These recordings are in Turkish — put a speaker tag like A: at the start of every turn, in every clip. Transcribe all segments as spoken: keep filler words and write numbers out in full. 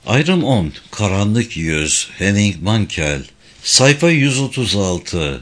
A: Ayrım on, Karanlık Yüz, Henning Mankell, sayfa yüz otuz altı.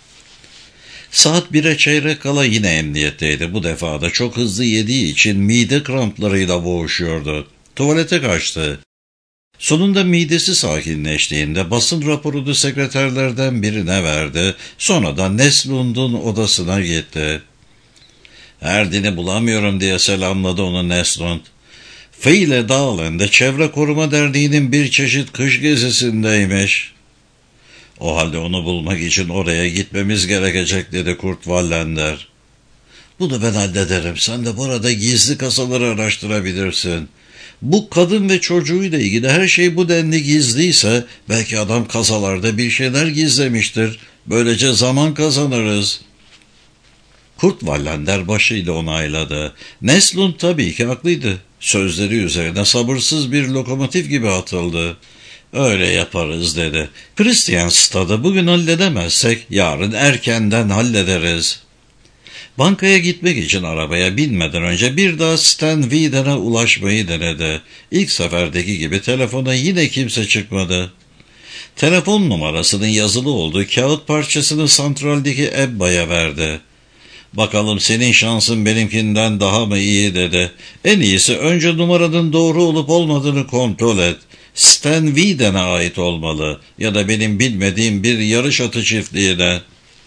A: Saat bire çeyrek kala yine emniyetteydi. Bu defa da çok hızlı yediği için mide kramplarıyla boğuşuyordu. Tuvalete kaçtı. Sonunda midesi sakinleştiğinde basın raporunu sekreterlerden birine verdi. Sonra da Neslund'un odasına gitti. Erdin'i bulamıyorum diye selamladı onu Neslund. Feyle Dağlen'de Çevre Koruma Derneği'nin bir çeşit kış gezisindeymiş. O halde onu bulmak için oraya gitmemiz gerekecek dedi Kurt Wallander. Bunu ben hallederim. Sen de burada gizli kasaları araştırabilirsin. Bu kadın ve çocuğuyla ilgili her şey bu denli gizliyse belki adam kasalarda bir şeyler gizlemiştir. Böylece zaman kazanırız. Kurt Wallander başıyla onayladı. Neslund tabii ki haklıydı. Sözleri üzerine sabırsız bir lokomotif gibi atıldı. Öyle yaparız dedi. Kristianstad'ı bugün halledemezsek yarın erkenden hallederiz. Bankaya gitmek için arabaya binmeden önce bir daha Stan Wieden'a ulaşmayı denedi. İlk seferdeki gibi telefona yine kimse çıkmadı. Telefon numarasının yazılı olduğu kağıt parçasını santraldeki Ebba'ya verdi. Bakalım senin şansın benimkinden daha mı iyi dedi. En iyisi önce numaranın doğru olup olmadığını kontrol et. Stan Wieden'e ait olmalı ya da benim bilmediğim bir yarış atı çiftliğine.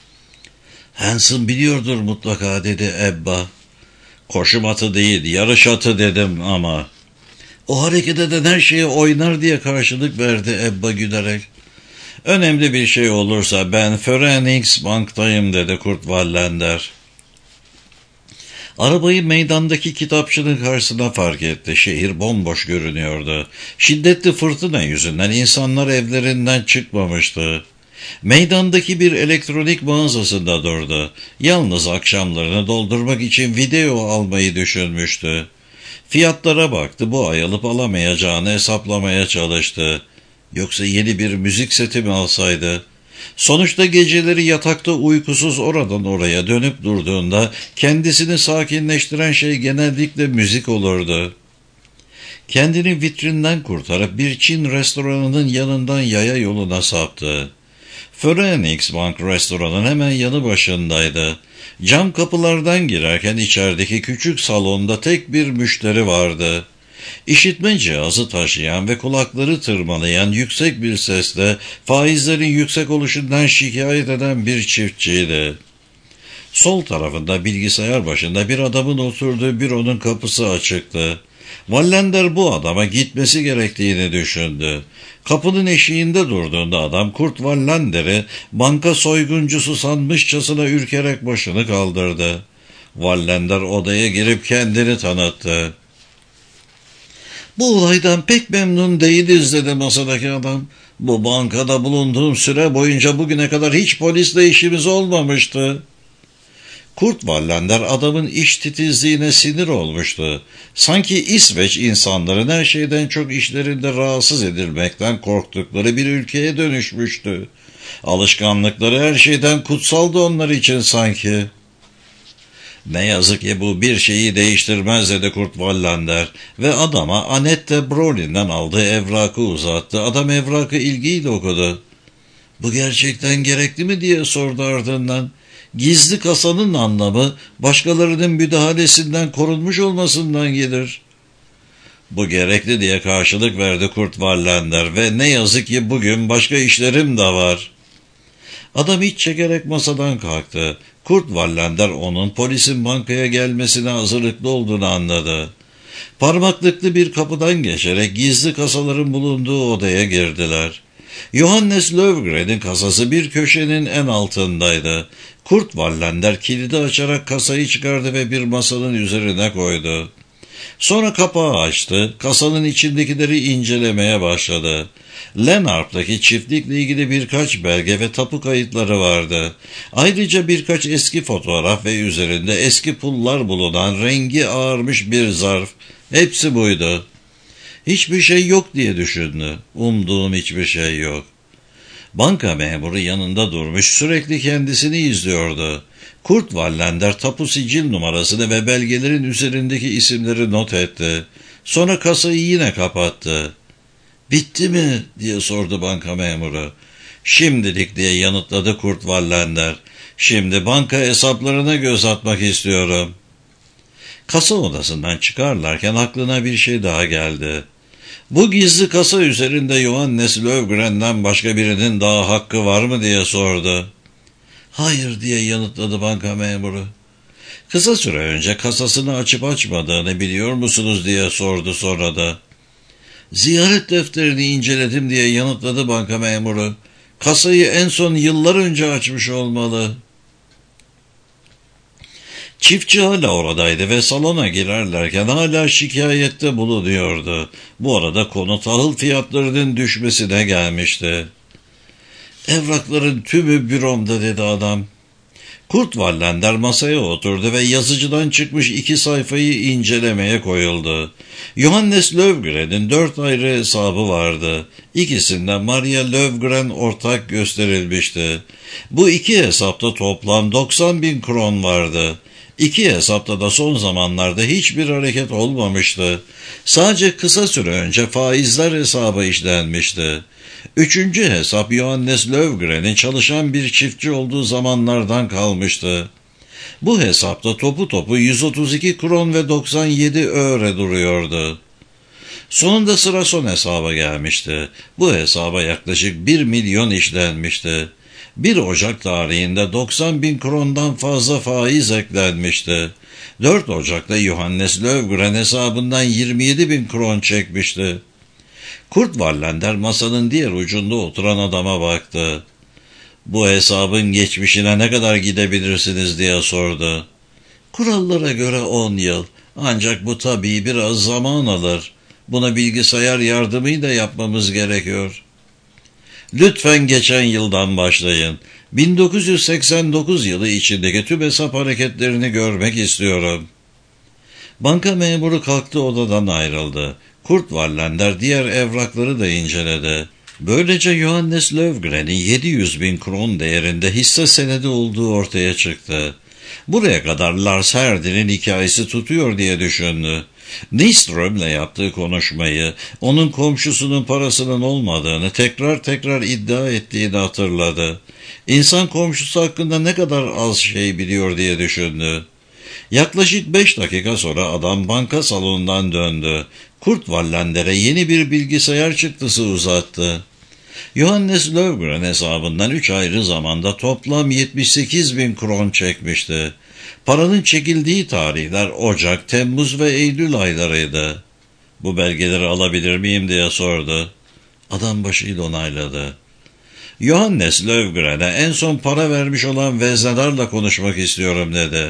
A: Hanson biliyordur mutlaka dedi Ebba. Koşum atı değil yarış atı dedim ama. O hareket eden her şeye oynar diye karşılık verdi Ebba gülerek. Önemli bir şey olursa ben Föreningsbank'tayım dedi Kurt Wallander. Arabayı meydandaki kitapçının karşısına fark etti. Şehir bomboş görünüyordu. Şiddetli fırtına yüzünden insanlar evlerinden çıkmamıştı. Meydandaki bir elektronik mağazasında durdu. Yalnız akşamlarını doldurmak için video almayı düşünmüştü. Fiyatlara baktı. Bu ay alıp alamayacağını hesaplamaya çalıştı. Yoksa yeni bir müzik seti mi alsaydı? Sonuçta geceleri yatakta uykusuz oradan oraya dönüp durduğunda kendisini sakinleştiren şey genellikle müzik olurdu. Kendini vitrinden kurtarıp bir Çin restoranının yanından yaya yoluna saptı. Föreningsbank restoranın hemen yanı başındaydı. Cam kapılardan girerken içerideki küçük salonda tek bir müşteri vardı. İşitme cihazı taşıyan ve kulakları tırmalayan yüksek bir sesle faizlerin yüksek oluşundan şikayet eden bir çiftçiydi. Sol tarafında bilgisayar başında bir adamın oturduğu büronun kapısı açıktı. Wallander bu adama gitmesi gerektiğini düşündü. Kapının eşiğinde durduğunda adam Kurt Wallander'i banka soyguncusu sanmışçasına ürkerek başını kaldırdı. Wallander odaya girip kendini tanıttı. Bu olaydan pek memnun değiliz dedi masadaki adam. Bu bankada bulunduğum süre boyunca bugüne kadar hiç polisle işimiz olmamıştı. Kurt Wallander adamın iş titizliğine sinir olmuştu. Sanki İsveç insanların her şeyden çok işlerinde rahatsız edilmekten korktukları bir ülkeye dönüşmüştü. Alışkanlıkları her şeyden kutsaldı onlar için sanki. Ne yazık ki bu bir şeyi değiştirmez dedi Kurt Wallander ve adama Annette Brolin'den aldığı evrakı uzattı. Adam evrakı ilgiyle okudu. Bu gerçekten gerekli mi diye sordu ardından. Gizli kasanın anlamı başkalarının müdahalesinden korunmuş olmasından gelir. Bu gerekli diye karşılık verdi Kurt Wallander ve ne yazık ki bugün başka işlerim de var. Adam iç çekerek masadan kalktı. Kurt Wallander onun polisin bankaya gelmesine hazırlıklı olduğunu anladı. Parmaklıklı bir kapıdan geçerek gizli kasaların bulunduğu odaya girdiler. Johannes Löfgren'in kasası bir köşenin en altındaydı. Kurt Wallander kilidi açarak kasayı çıkardı ve bir masanın üzerine koydu. Sonra kapağı açtı, kasanın içindekileri incelemeye başladı. Lenarp'taki çiftlikle ilgili birkaç belge ve tapu kayıtları vardı. Ayrıca birkaç eski fotoğraf ve üzerinde eski pullar bulunan rengi ağarmış bir zarf. Hepsi buydu. Hiçbir şey yok diye düşündü. Umduğum hiçbir şey yok. Banka memuru yanında durmuş sürekli kendisini izliyordu. Kurt Wallander tapu sicil numarasını ve belgelerin üzerindeki isimleri not etti. Sonra kasayı yine kapattı. Bitti mi diye sordu banka memuru. Şimdilik diye yanıtladı Kurt Wallander. Şimdi banka hesaplarına göz atmak istiyorum. Kasa odasından çıkarlarken aklına bir şey daha geldi. Bu gizli kasa üzerinde Johannes Löfgren'den başka birinin daha hakkı var mı diye sordu. Hayır diye yanıtladı banka memuru. Kısa süre önce kasasını açıp açmadığını biliyor musunuz diye sordu sonra da. Ziyaret defterini inceledim diye yanıtladı banka memuru. Kasayı en son yıllar önce açmış olmalı. Çiftçi hala oradaydı ve salona girerlerken hala şikayette bulunuyordu. Bu arada konu tahıl fiyatlarının düşmesine gelmişti. Evrakların tümü büromda dedi adam. Kurt Wallander masaya oturdu ve yazıcıdan çıkmış iki sayfayı incelemeye koyuldu. Johannes Löfgren'in dört ayrı hesabı vardı. İkisinde Maria Löfgren ortak gösterilmişti. Bu iki hesapta toplam doksan bin kron vardı. İki hesapta da son zamanlarda hiçbir hareket olmamıştı. Sadece kısa süre önce faizler hesabı işlenmişti. Üçüncü hesap Johannes Löfgren'in çalışan bir çiftçi olduğu zamanlardan kalmıştı. Bu hesapta topu topu yüz otuz iki kron ve doksan yedi öre duruyordu. Sonunda sıra son hesaba gelmişti. Bu hesaba yaklaşık bir milyon işlenmişti. bir Ocak tarihinde doksan bin krondan fazla faiz eklenmişti. dört Ocak'ta Johannes Löfgren hesabından yirmi yedi bin kron çekmişti. Kurt Wallander masanın diğer ucunda oturan adama baktı. Bu hesabın geçmişine ne kadar gidebilirsiniz diye sordu. Kurallara göre on yıl. Ancak bu tabii biraz zaman alır. Buna bilgisayar yardımıyla yapmamız gerekiyor. Lütfen geçen yıldan başlayın. bin dokuz yüz seksen dokuz yılı içindeki tüm hesap hareketlerini görmek istiyorum. Banka memuru kalktı, odadan ayrıldı. Kurt Wallander diğer evrakları da inceledi. Böylece Johannes Löfgren'in yedi yüz bin kron değerinde hisse senedi olduğu ortaya çıktı. Buraya kadar Lars Herdin'in hikayesi tutuyor diye düşündü. Nyström'le yaptığı konuşmayı, onun komşusunun parasının olmadığını tekrar tekrar iddia ettiğini hatırladı. İnsan komşusu hakkında ne kadar az şey biliyor diye düşündü. Yaklaşık beş dakika sonra adam banka salonundan döndü. Kurt Wallander'e yeni bir bilgisayar çıktısı uzattı. Johannes Löfgren hesabından üç ayrı zamanda toplam yetmiş sekiz bin kron çekmişti. Paranın çekildiği tarihler Ocak, Temmuz ve Eylül aylarıydı. Bu belgeleri alabilir miyim diye sordu. Adam başıyla onayladı. Johannes Löfgren'e en son para vermiş olan veznedarla konuşmak istiyorum dedi.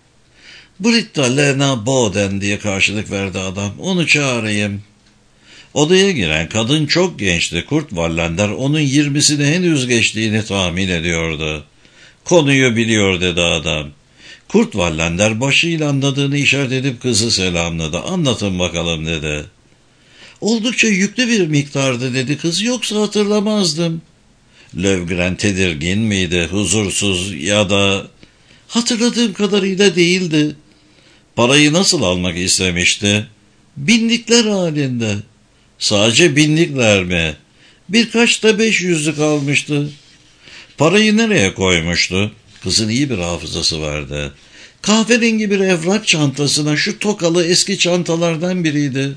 A: Britta Lena Boden diye karşılık verdi adam. Onu çağırayım. Odaya giren kadın çok gençti. Kurt Wallander onun yirmisini henüz geçtiğini tahmin ediyordu. Konuyu biliyor dedi adam. Kurt Wallander başıyla anladığını işaret edip kızı selamladı. Anlatın bakalım dedi. Oldukça yüklü bir miktardı dedi kız, yoksa hatırlamazdım. Löfgren tedirgin miydi, huzursuz ya da... Hatırladığım kadarıyla değildi. Parayı nasıl almak istemişti? Binlikler halinde. Sadece binlikler mi? Birkaç da beş yüzlük almıştı. Parayı nereye koymuştu? Kızın iyi bir hafızası vardı. Kahverengi bir evrak çantasına, şu tokalı eski çantalardan biriydi.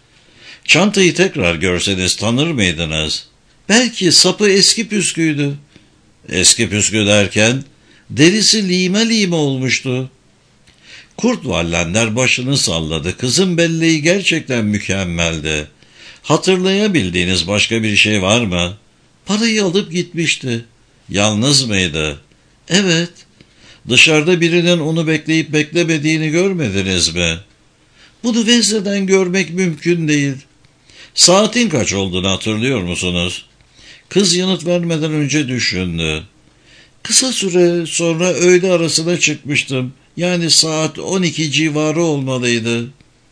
A: Çantayı tekrar görseniz tanır mıydınız? Belki sapı eski püsküydü. Eski püskü derken derisi lime lime olmuştu. Kurt Wallander başını salladı. Kızın belleği gerçekten mükemmeldi. Hatırlayabildiğiniz başka bir şey var mı? Parayı alıp gitmişti. Yalnız mıydı? Evet. Dışarıda birinin onu bekleyip beklemediğini görmediniz mi? Bunu vezneden görmek mümkün değil. Saatin kaç olduğunu hatırlıyor musunuz? Kız yanıt vermeden önce düşündü. Kısa süre sonra öğle arasına çıkmıştım. Yani saat on iki civarı olmalıydı.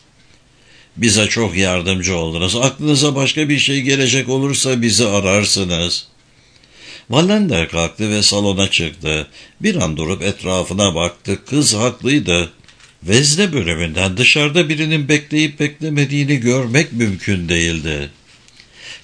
A: Bize çok yardımcı oldunuz. Aklınıza başka bir şey gelecek olursa bizi ararsınız. Wallander kalktı ve salona çıktı. Bir an durup etrafına baktı. Kız haklıydı. Vezne bölümünden dışarıda birinin bekleyip beklemediğini görmek mümkün değildi.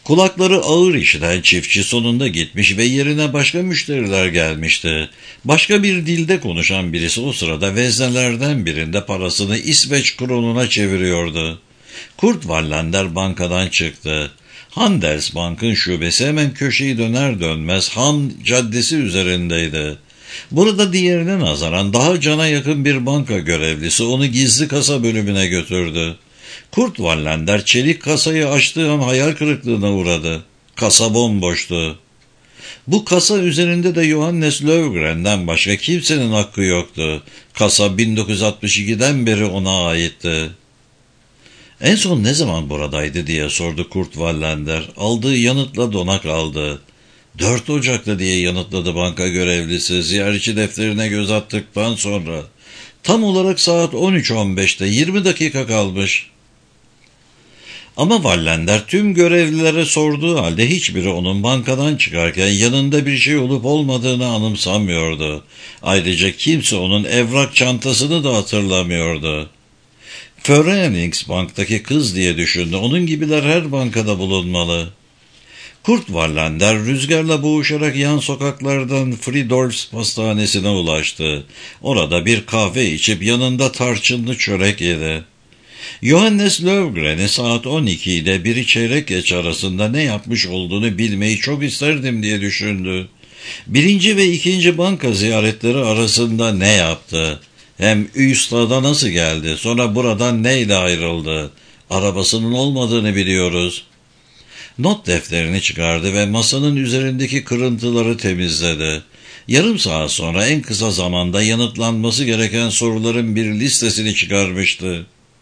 A: Kulakları ağır işiten çiftçi sonunda gitmiş ve yerine başka müşteriler gelmişti. Başka bir dilde konuşan birisi o sırada veznelerden birinde parasını İsveç kronuna çeviriyordu. Kurt Wallander bankadan çıktı. Handelsbank'ın şubesi hemen köşeyi döner dönmez Han Caddesi üzerindeydi. Burada diğerine nazaran daha cana yakın bir banka görevlisi onu gizli kasa bölümüne götürdü. Kurt Wallander çelik kasayı açtığı an hayal kırıklığına uğradı. Kasa bomboştu. Bu kasa üzerinde de Johannes Löfgren'den başka kimsenin hakkı yoktu. Kasa bin dokuz yüz altmış ikiden beri ona aitti. En son ne zaman buradaydı diye sordu Kurt Wallander. Aldığı yanıtla dona kaldı. dört Ocak'ta diye yanıtladı banka görevlisi ziyaretçi defterine göz attıktan sonra. Tam olarak saat on üç on beşte yirmi dakika kalmış. Ama Wallander tüm görevlilere sorduğu halde hiçbiri onun bankadan çıkarken yanında bir şey olup olmadığını anımsamıyordu. Ayrıca kimse onun evrak çantasını da hatırlamıyordu. Föreningsbank'taki kız diye düşündü. Onun gibiler her bankada bulunmalı. Kurt Wallander rüzgarla boğuşarak yan sokaklardan Fridolfs pastanesine ulaştı. Orada bir kahve içip yanında tarçınlı çörek yedi. Johannes Löfgren'i saat on iki ile biri çeyrek geç arasında ne yapmış olduğunu bilmeyi çok isterdim diye düşündü. Birinci ve ikinci banka ziyaretleri arasında ne yaptı? Hem Üstad'a nasıl geldi? Sonra buradan neyle ayrıldı? Arabasının olmadığını biliyoruz. Not defterini çıkardı ve masanın üzerindeki kırıntıları temizledi. Yarım saat sonra en kısa zamanda yanıtlanması gereken soruların bir listesini çıkarmıştı.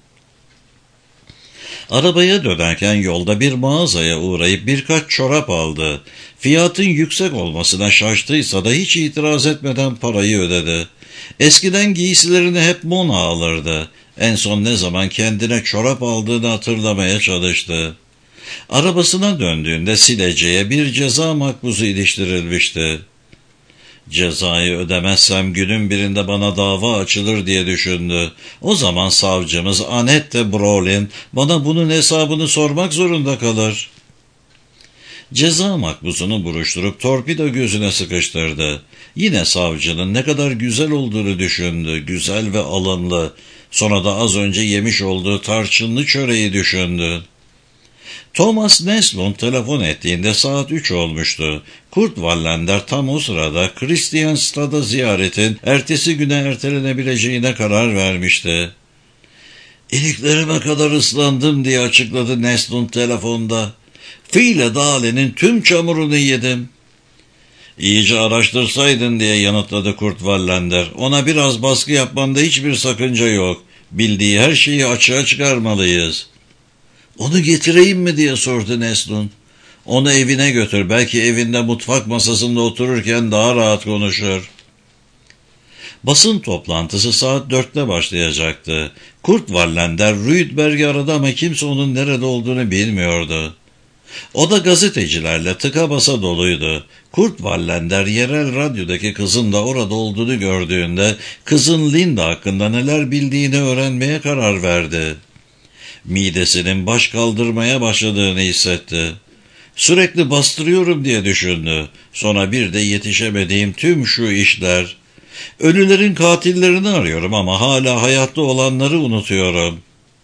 A: Arabaya dönerken yolda bir mağazaya uğrayıp birkaç çorap aldı. Fiyatın yüksek olmasına şaştıysa da hiç itiraz etmeden parayı ödedi. Eskiden giysilerini hep Mona alırdı. En son ne zaman kendine çorap aldığını hatırlamaya çalıştı. Arabasına döndüğünde sileceğe bir ceza makbuzu iliştirilmişti. Cezayı ödemezsem günün birinde bana dava açılır diye düşündü. O zaman savcımız Annette Brolin bana bunun hesabını sormak zorunda kalır. Ceza makbuzunu buruşturup torpido gözüne sıkıştırdı. Yine savcının ne kadar güzel olduğunu düşündü. Güzel ve alımlı. Sonra da az önce yemiş olduğu tarçınlı çöreği düşündü. Thomas Neslund telefon ettiğinde saat üç olmuştu. Kurt Wallander tam o sırada Christianstad'a ziyaretin ertesi güne ertelenebileceğine karar vermişti. "İliklerime kadar ıslandım," diye açıkladı Neslund telefonda. "File Dale'nin tüm çamurunu yedim." "İyice araştırsaydın," diye yanıtladı Kurt Wallander. "Ona biraz baskı yapmanda hiçbir sakınca yok. Bildiği her şeyi açığa çıkarmalıyız." "Onu getireyim mi?" diye sordu Neslund. "Onu evine götür. Belki evinde mutfak masasında otururken daha rahat konuşur." Basın toplantısı saat dörtte başlayacaktı. Kurt Wallander Rüdberg'i aradı ama kimse onun nerede olduğunu bilmiyordu. O da gazetecilerle tıka basa doluydu. Kurt Wallander yerel radyodaki kızın da orada olduğunu gördüğünde kızın Linda hakkında neler bildiğini öğrenmeye karar verdi. Midesinin baş kaldırmaya başladığını hissetti. Sürekli bastırıyorum diye düşündü. Sonra bir de yetişemediğim tüm şu işler. Ölülerin katillerini arıyorum ama hala hayatta olanları unutuyorum.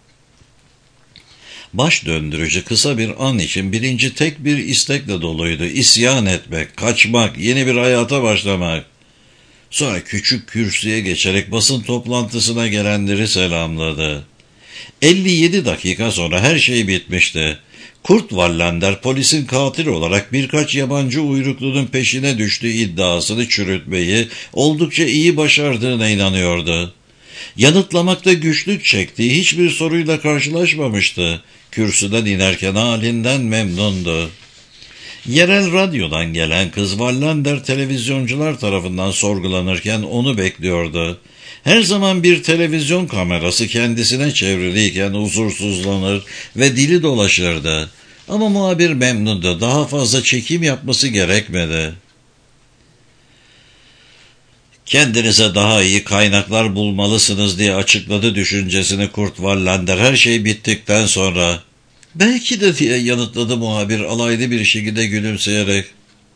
A: Baş döndürücü kısa bir an için bilinci tek bir istekle doluydu. İsyan etmek, kaçmak, yeni bir hayata başlamak. Sonra küçük kürsüye geçerek basın toplantısına gelenleri selamladı. elli yedi dakika sonra her şey bitmişti. Kurt Wallander polisin katil olarak birkaç yabancı uyruklunun peşine düştüğü iddiasını çürütmeyi oldukça iyi başardığına inanıyordu. Yanıtlamakta güçlük çektiği hiçbir soruyla karşılaşmamıştı. Kürsüden inerken halinden memnundu. Yerel radyodan gelen kız Wallander televizyoncular tarafından sorgulanırken onu bekliyordu. Her zaman bir televizyon kamerası kendisine çevriliyken huzursuzlanır ve dili dolaşırdı. Ama muhabir memnundu. Daha fazla çekim yapması gerekmedi. "Kendinize daha iyi kaynaklar bulmalısınız," diye açıkladı düşüncesini Kurt Wallander her şey bittikten sonra. Belki de diye yanıtladı muhabir alaylı bir şekilde gülümseyerek.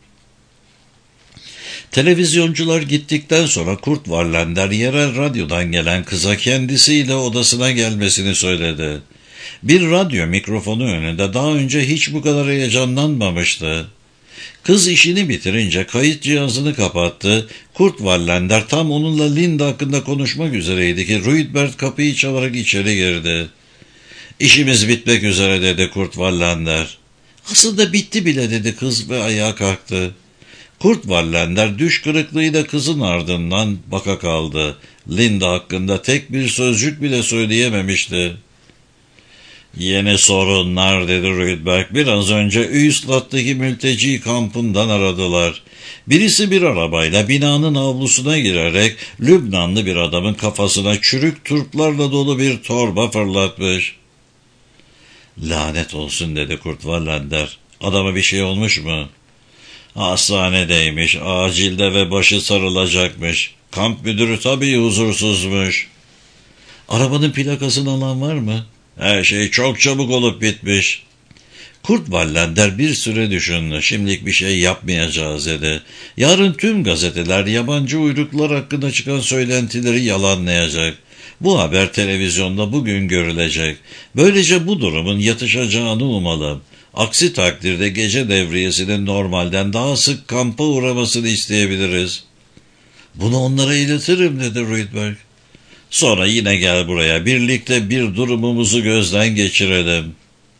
A: Televizyoncular gittikten sonra Kurt Wallander yerel radyodan gelen kıza kendisiyle odasına gelmesini söyledi. Bir radyo mikrofonu önünde daha önce hiç bu kadar heyecanlanmamıştı. Kız işini bitirince kayıt cihazını kapattı. Kurt Wallander tam onunla Linda hakkında konuşmak üzereydi ki Rüdberg kapıyı çalarak içeri girdi. "İşimiz bitmek üzere," dedi Kurt Wallander. "Aslında bitti bile," dedi kız ve ayağa kalktı. Kurt Wallander düş kırıklığıyla kızın ardından baka kaldı. Linda hakkında tek bir sözcük bile söyleyememişti. "Yeni sorunlar," dedi Rüdberg. "Biraz önce Üstad'daki mülteci kampından aradılar. Birisi bir arabayla binanın avlusuna girerek Lübnanlı bir adamın kafasına çürük turplarla dolu bir torba fırlatmış." "Lanet olsun," dedi Kurt Wallander. "Adama bir şey olmuş mu?" "Hastanedeymiş, acilde ve başı sarılacakmış. Kamp müdürü tabii huzursuzmuş." "Arabanın plakasını alan var mı?" "Her şey çok çabuk olup bitmiş." Kurt Wallander bir süre düşündü. "Şimdilik bir şey yapmayacağız," dedi. "Yarın tüm gazeteler yabancı uyruklar hakkında çıkan söylentileri yalanlayacak. Bu haber televizyonda bugün görülecek. Böylece bu durumun yatışacağını umalım. Aksi takdirde gece devriyesinin normalden daha sık kampa uğramasını isteyebiliriz." "Bunu onlara iletirim," dedi Rüdberg. "Sonra yine gel buraya. Birlikte bir durumumuzu gözden geçirelim."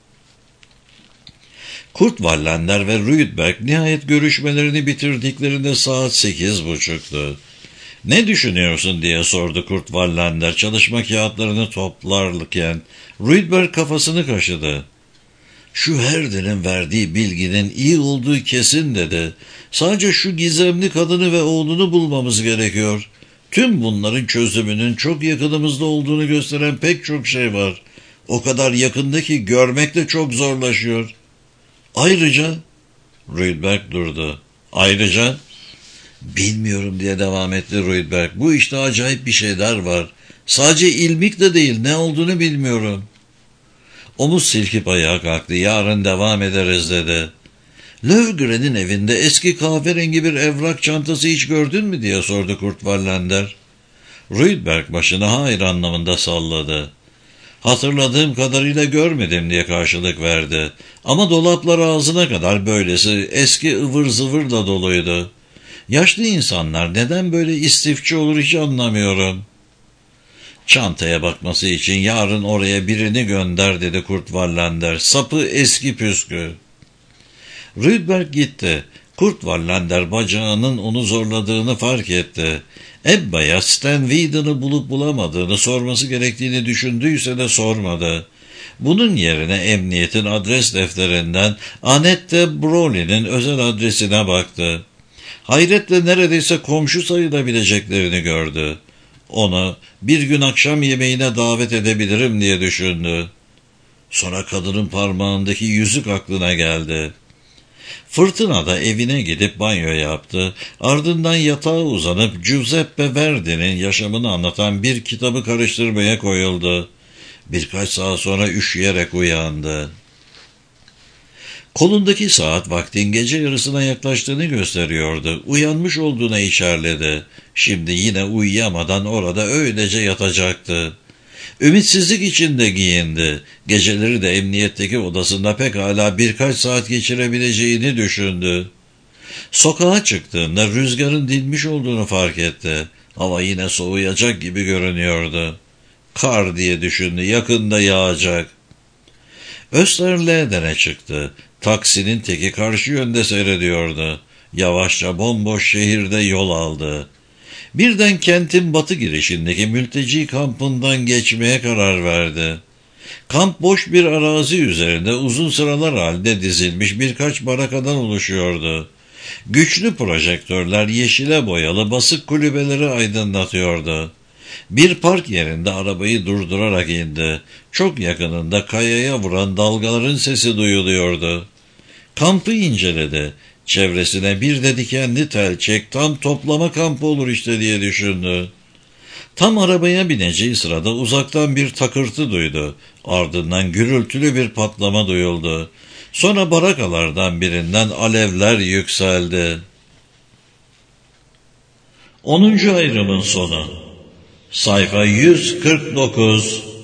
A: Kurt Wallander ve Rüdberg nihayet görüşmelerini bitirdiklerinde saat sekiz buçuktu. "Ne düşünüyorsun?" diye sordu Kurt Wallander çalışma kağıtlarını toplarken. Rüdberg kafasını kaşıdı. "Şu Herder'in verdiği bilginin iyi olduğu kesin," dedi. "Sadece şu gizemli kadını ve oğlunu bulmamız gerekiyor. Tüm bunların çözümünün çok yakınımızda olduğunu gösteren pek çok şey var. O kadar yakında ki görmek de çok zorlaşıyor. Ayrıca," Rüdberg durdu. "Ayrıca?" "Bilmiyorum," diye devam etti Rüdberg. "Bu işte acayip bir şeyler var. Sadece ilmik de değil, ne olduğunu bilmiyorum." Omuz silkip ayağa kalktı. "Yarın devam ederiz," dedi. "Löwgren'in evinde eski kahverengi bir evrak çantası hiç gördün mü?" diye sordu Kurt Wallander. Rüdberg başını hayır anlamında salladı. "Hatırladığım kadarıyla görmedim," diye karşılık verdi. "Ama dolaplar ağzına kadar böylesi eski ıvır zıvırla doluydu. Yaşlı insanlar neden böyle istifçi olur hiç anlamıyorum." "Çantaya bakması için yarın oraya birini gönder," dedi Kurt Wallander. "Sapı eski püskü." Rüdberg gitti. Kurt Wallander bacağının onu zorladığını fark etti. Ebba'ya Stan Whedon'ı bulup bulamadığını sorması gerektiğini düşündüyse de sormadı. Bunun yerine emniyetin adres defterinden Annette Brolly'nin özel adresine baktı. Hayretle neredeyse komşu sayılabileceklerini gördü. Onu bir gün akşam yemeğine davet edebilirim diye düşündü. Sonra kadının parmağındaki yüzük aklına geldi. Fırtınada evine gidip banyo yaptı. Ardından yatağa uzanıp Giuseppe Verdi'nin yaşamını anlatan bir kitabı karıştırmaya koyuldu. Birkaç saat sonra üşüyerek uyandı. Kolundaki saat vaktin gece yarısına yaklaştığını gösteriyordu. Uyanmış olduğuna içerledi. Şimdi yine uyuyamadan orada öylece yatacaktı. Ümitsizlik içinde giyindi. Geceleri de emniyetteki odasında pekala birkaç saat geçirebileceğini düşündü. Sokağa çıktığında rüzgarın dinmiş olduğunu fark etti. Hava yine soğuyacak gibi görünüyordu. Kar diye düşündü, yakında yağacak. Österle'dene çıktı. Taksinin teki karşı yönde seyrediyordu. Yavaşça bomboş şehirde yol aldı. Birden kentin batı girişindeki mülteci kampından geçmeye karar verdi. Kamp boş bir arazi üzerinde uzun sıralar halinde dizilmiş birkaç barakadan oluşuyordu. Güçlü projektörler yeşile boyalı basık kulübeleri aydınlatıyordu. Bir park yerinde arabayı durdurarak indi. Çok yakınında kayaya vuran dalgaların sesi duyuluyordu. Kampı inceledi. Çevresine bir de dikenli tel çek, tam toplama kampı olur işte diye düşündü. Tam arabaya bineceği sırada uzaktan bir takırtı duydu. Ardından gürültülü bir patlama duyuldu. Sonra barakalardan birinden alevler yükseldi. onuncu ayrımın sonu. Sayfa yüz kırk dokuz.